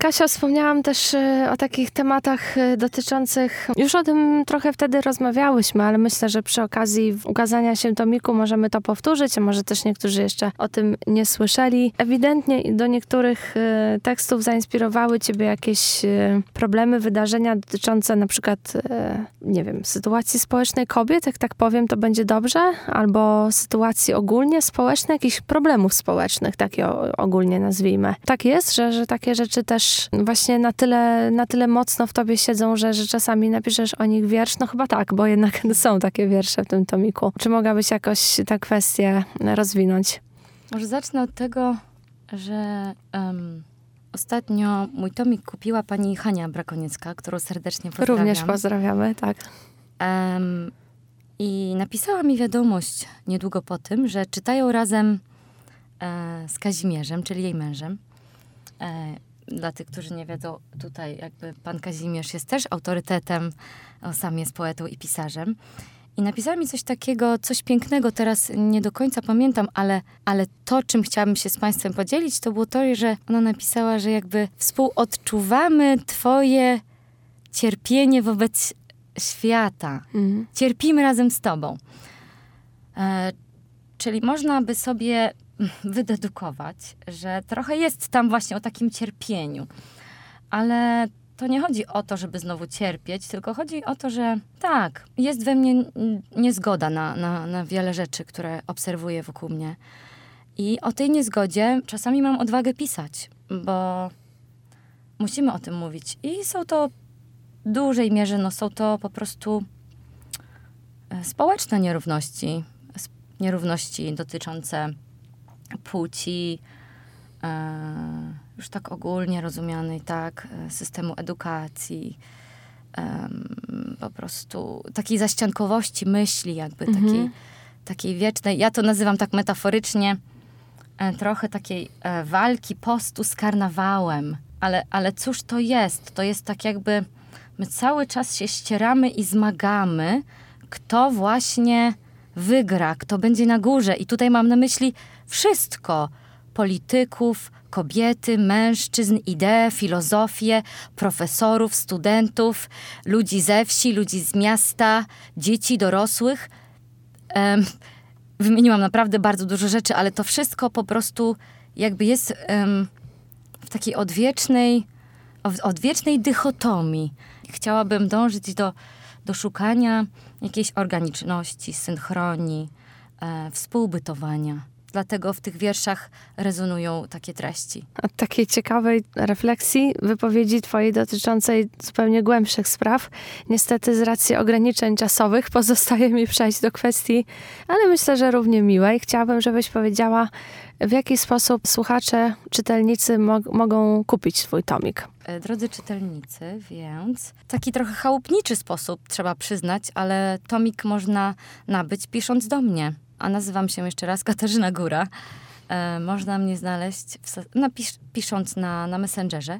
Kasia, wspomniałam też o takich tematach dotyczących, już o tym trochę wtedy rozmawiałyśmy, ale myślę, że przy okazji ukazania się tomiku możemy to powtórzyć, a może też niektórzy jeszcze o tym nie słyszeli. Ewidentnie do niektórych tekstów zainspirowały ciebie jakieś problemy, wydarzenia dotyczące na przykład, nie wiem, sytuacji społecznej kobiet, jak tak powiem, to będzie dobrze, albo sytuacji ogólnie społecznej, jakichś problemów społecznych, takie ogólnie nazwijmy. Tak jest, że takie rzeczy też właśnie na tyle mocno w tobie siedzą, że czasami napiszesz o nich wiersz? No chyba tak, bo jednak są takie wiersze w tym tomiku. Czy mogłabyś jakoś tę kwestię rozwinąć? Może zacznę od tego, że ostatnio mój tomik kupiła pani Hania Brakoniecka, którą serdecznie pozdrawiam. Również pozdrawiamy, tak. I napisała mi wiadomość niedługo po tym, że czytają razem z Kazimierzem, czyli jej mężem. Dla tych, którzy nie wiedzą, tutaj jakby pan Kazimierz jest też autorytetem, sam jest poetą i pisarzem. I napisała mi coś takiego, coś pięknego, teraz nie do końca pamiętam, ale to, czym chciałabym się z państwem podzielić, to było to, że ona napisała, że jakby współodczuwamy twoje cierpienie wobec świata. Cierpimy razem z tobą. Czyli można by sobie wydedukować, że trochę jest tam właśnie o takim cierpieniu. Ale to nie chodzi o to, żeby znowu cierpieć, tylko chodzi o to, że tak, jest we mnie niezgoda na wiele rzeczy, które obserwuję wokół mnie. I o tej niezgodzie czasami mam odwagę pisać, bo musimy o tym mówić. I są to w dużej mierze, są to po prostu społeczne nierówności. Nierówności dotyczące płci, już tak ogólnie rozumianej, tak, systemu edukacji, po prostu takiej zaściankowości myśli, jakby takiej wiecznej, ja to nazywam tak metaforycznie, trochę takiej walki postu z karnawałem. Ale cóż to jest? To jest tak jakby my cały czas się ścieramy i zmagamy, kto właśnie wygra, kto będzie na górze. I tutaj mam na myśli wszystko. Polityków, kobiety, mężczyzn, idee, filozofię, profesorów, studentów, ludzi ze wsi, ludzi z miasta, dzieci, dorosłych. Wymieniłam naprawdę bardzo dużo rzeczy, ale to wszystko po prostu jakby jest w takiej odwiecznej dychotomii. Chciałabym dążyć do szukania jakiejś organiczności, synchronii, współbytowania. Dlatego w tych wierszach rezonują takie treści. Od takiej ciekawej refleksji, wypowiedzi twojej dotyczącej zupełnie głębszych spraw, niestety z racji ograniczeń czasowych pozostaje mi przejść do kwestii, ale myślę, że równie miłej. Chciałabym, żebyś powiedziała, w jaki sposób słuchacze, czytelnicy mogą kupić twój tomik. Drodzy czytelnicy, więc taki trochę chałupniczy sposób, trzeba przyznać, ale tomik można nabyć pisząc do mnie. A nazywam się jeszcze raz Katarzyna Góra. Można mnie znaleźć pisząc na Messengerze.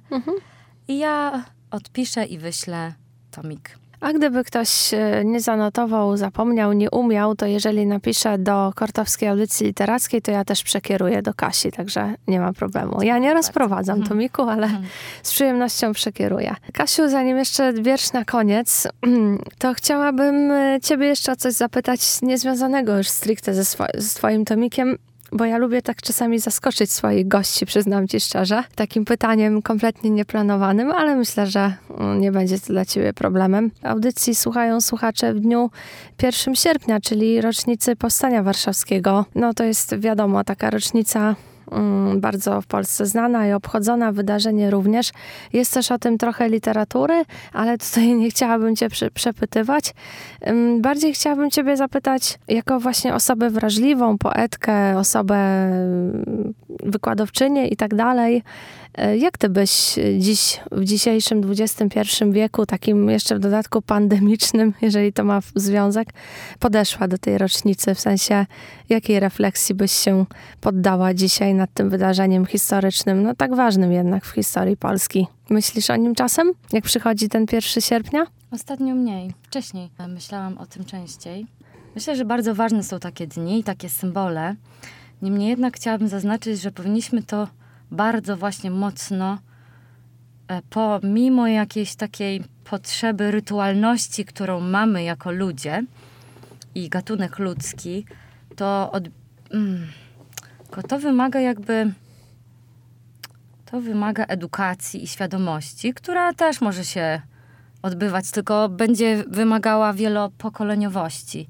I ja odpiszę i wyślę tomik. A gdyby ktoś nie zanotował, zapomniał, nie umiał, to jeżeli napiszę do Kortowskiej Audycji Literackiej, to ja też przekieruję do Kasi, także nie ma problemu. Ja nie rozprowadzam tomiku, ale z przyjemnością przekieruję. Kasiu, zanim jeszcze wiersz na koniec, to chciałabym ciebie jeszcze o coś zapytać niezwiązanego już stricte z twoim tomikiem, bo ja lubię tak czasami zaskoczyć swoich gości, przyznam ci szczerze, takim pytaniem kompletnie nieplanowanym, ale myślę, że nie będzie to dla ciebie problemem. Audycji słuchają słuchacze w dniu 1 sierpnia, czyli rocznicy Powstania Warszawskiego. No to jest wiadomo, taka rocznica bardzo w Polsce znana i obchodzona, wydarzenie również. Jest też o tym trochę literatury, ale tutaj nie chciałabym cię przepytywać. Bardziej chciałabym ciebie zapytać, jako właśnie osobę wrażliwą, poetkę, osobę wykładowczynię i tak dalej, jak ty byś dziś, w dzisiejszym XXI wieku, takim jeszcze w dodatku pandemicznym, jeżeli to ma związek, podeszła do tej rocznicy? W sensie, jakiej refleksji byś się poddała dzisiaj nad tym wydarzeniem historycznym, no tak ważnym jednak w historii Polski? Myślisz o nim czasem, jak przychodzi ten 1 sierpnia? Ostatnio mniej. Wcześniej myślałam o tym częściej. Myślę, że bardzo ważne są takie dni i takie symbole. Niemniej jednak chciałabym zaznaczyć, że powinniśmy to bardzo właśnie mocno pomimo jakiejś takiej potrzeby rytualności, którą mamy jako ludzie i gatunek ludzki, to wymaga to wymaga edukacji i świadomości, która też może się odbywać, tylko będzie wymagała wielopokoleniowości.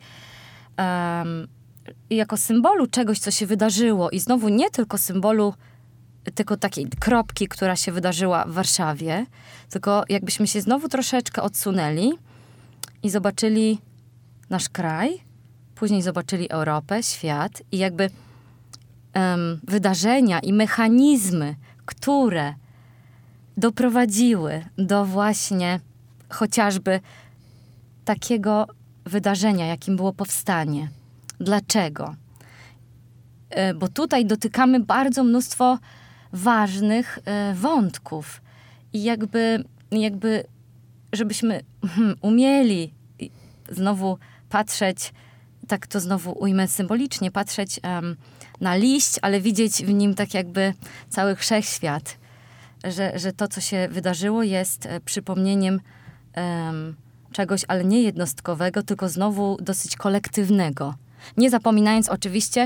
I jako symbolu czegoś, co się wydarzyło i znowu nie tylko symbolu tylko takiej kropki, która się wydarzyła w Warszawie, tylko jakbyśmy się znowu troszeczkę odsunęli i zobaczyli nasz kraj, później zobaczyli Europę, świat i jakby wydarzenia i mechanizmy, które doprowadziły do właśnie chociażby takiego wydarzenia, jakim było powstanie. Dlaczego? Bo tutaj dotykamy bardzo mnóstwo ważnych wątków. I jakby żebyśmy umieli znowu patrzeć, tak to znowu ujmę symbolicznie, patrzeć na liść, ale widzieć w nim tak jakby cały wszechświat. Że to, co się wydarzyło, jest przypomnieniem czegoś, ale nie jednostkowego, tylko znowu dosyć kolektywnego. Nie zapominając oczywiście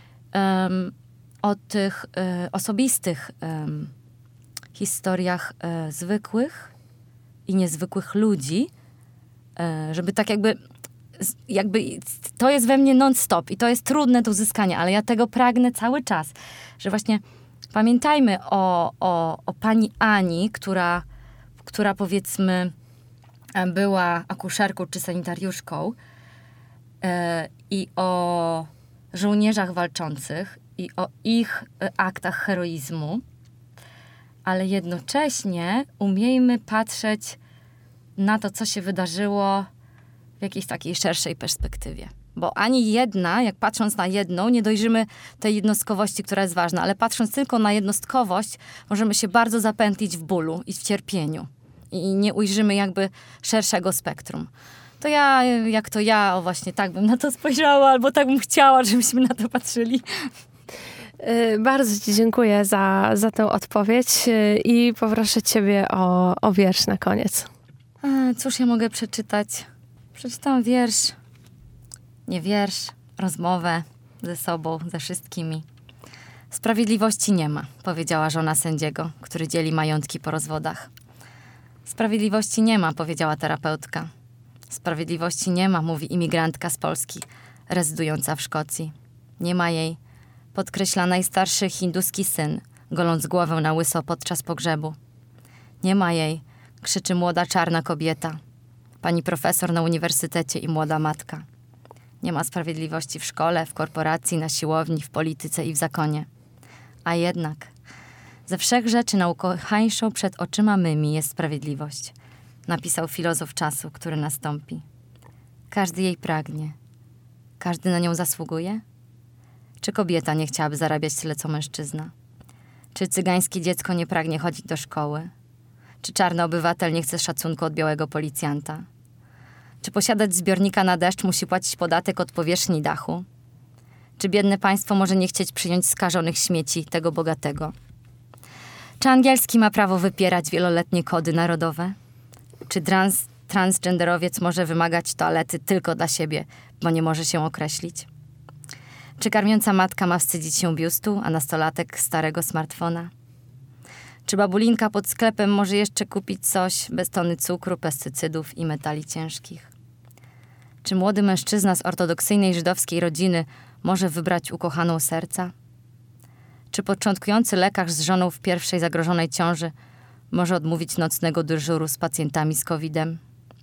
o tych osobistych historiach zwykłych i niezwykłych ludzi, żeby tak jakby to jest we mnie non-stop i to jest trudne do uzyskania, ale ja tego pragnę cały czas, że właśnie pamiętajmy o pani Ani, która powiedzmy była akuszerką czy sanitariuszką i o żołnierzach walczących i o ich aktach heroizmu, ale jednocześnie umiejmy patrzeć na to, co się wydarzyło w jakiejś takiej szerszej perspektywie. Bo ani jedna, jak patrząc na jedną, nie dojrzymy tej jednostkowości, która jest ważna, ale patrząc tylko na jednostkowość, możemy się bardzo zapętlić w bólu i w cierpieniu. I nie ujrzymy jakby szerszego spektrum. To ja, właśnie tak bym na to spojrzała, albo tak bym chciała, żebyśmy na to patrzyli. Bardzo ci dziękuję za tę odpowiedź i poproszę ciebie o wiersz na koniec. Cóż ja mogę przeczytać? Przeczytam wiersz, nie wiersz, rozmowę ze sobą, ze wszystkimi. Sprawiedliwości nie ma, powiedziała żona sędziego, który dzieli majątki po rozwodach. Sprawiedliwości nie ma, powiedziała terapeutka. Sprawiedliwości nie ma, mówi imigrantka z Polski, rezydująca w Szkocji. Nie ma jej, podkreśla najstarszy hinduski syn, goląc głowę na łyso podczas pogrzebu. Nie ma jej, krzyczy młoda czarna kobieta, pani profesor na uniwersytecie i młoda matka. Nie ma sprawiedliwości w szkole, w korporacji, na siłowni, w polityce i w zakonie. A jednak ze wszech rzeczy najukochańszą przed oczyma mymi jest sprawiedliwość, napisał filozof czasu, który nastąpi. Każdy jej pragnie. Każdy na nią zasługuje? Czy kobieta nie chciałaby zarabiać tyle, co mężczyzna? Czy cygańskie dziecko nie pragnie chodzić do szkoły? Czy czarny obywatel nie chce szacunku od białego policjanta? Czy posiadać zbiornika na deszcz musi płacić podatek od powierzchni dachu? Czy biedne państwo może nie chcieć przyjąć skażonych śmieci tego bogatego? Czy angielski ma prawo wypierać wieloletnie kody narodowe? Czy transgenderowiec może wymagać toalety tylko dla siebie, bo nie może się określić? Czy karmiąca matka ma wstydzić się biustu, a nastolatek starego smartfona? Czy babulinka pod sklepem może jeszcze kupić coś bez tony cukru, pestycydów i metali ciężkich? Czy młody mężczyzna z ortodoksyjnej żydowskiej rodziny może wybrać ukochaną serca? Czy początkujący lekarz z żoną w pierwszej zagrożonej ciąży może odmówić nocnego dyżuru z pacjentami z COVID-em?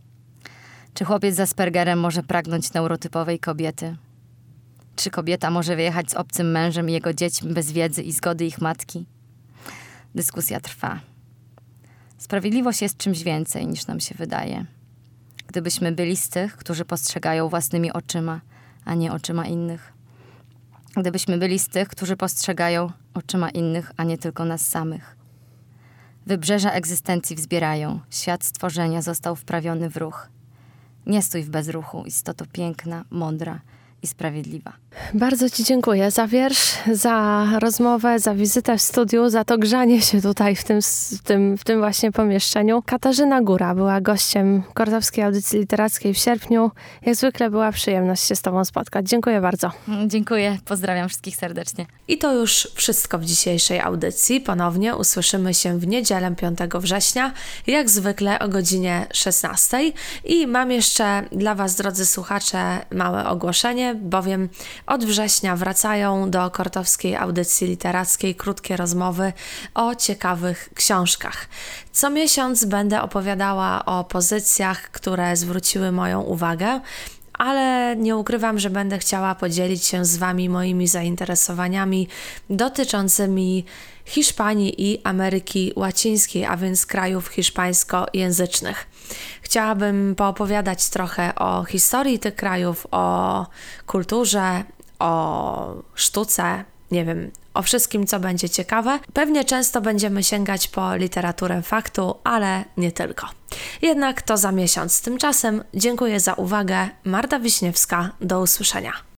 Czy chłopiec z Aspergerem może pragnąć neurotypowej kobiety? Czy kobieta może wyjechać z obcym mężem i jego dziećmi bez wiedzy i zgody ich matki? Dyskusja trwa. Sprawiedliwość jest czymś więcej, niż nam się wydaje. Gdybyśmy byli z tych, którzy postrzegają własnymi oczyma, a nie oczyma innych. Gdybyśmy byli z tych, którzy postrzegają oczyma innych, a nie tylko nas samych. Wybrzeża egzystencji wzbierają. Świat stworzenia został wprawiony w ruch. Nie stój w bezruchu, istoto piękna, mądra. i sprawiedliwa. Bardzo Ci dziękuję za wiersz, za rozmowę, za wizytę w studiu, za to grzanie się tutaj w tym właśnie pomieszczeniu. Katarzyna Góra była gościem Kortowskiej Audycji Literackiej w sierpniu. Jak zwykle była przyjemność się z Tobą spotkać. Dziękuję bardzo. Dziękuję, pozdrawiam wszystkich serdecznie. I to już wszystko w dzisiejszej audycji. Ponownie usłyszymy się w niedzielę 5 września, jak zwykle o godzinie 16. I mam jeszcze dla Was, drodzy słuchacze, małe ogłoszenie, bowiem od września wracają do Kortowskiej Audycji Literackiej krótkie rozmowy o ciekawych książkach. Co miesiąc będę opowiadała o pozycjach, które zwróciły moją uwagę, ale nie ukrywam, że będę chciała podzielić się z Wami moimi zainteresowaniami dotyczącymi Hiszpanii i Ameryki Łacińskiej, a więc krajów hiszpańskojęzycznych. Chciałabym poopowiadać trochę o historii tych krajów, o kulturze, o sztuce, nie wiem, o wszystkim, co będzie ciekawe. Pewnie często będziemy sięgać po literaturę faktu, ale nie tylko. Jednak to za miesiąc. Tymczasem dziękuję za uwagę. Marta Wiśniewska. Do usłyszenia.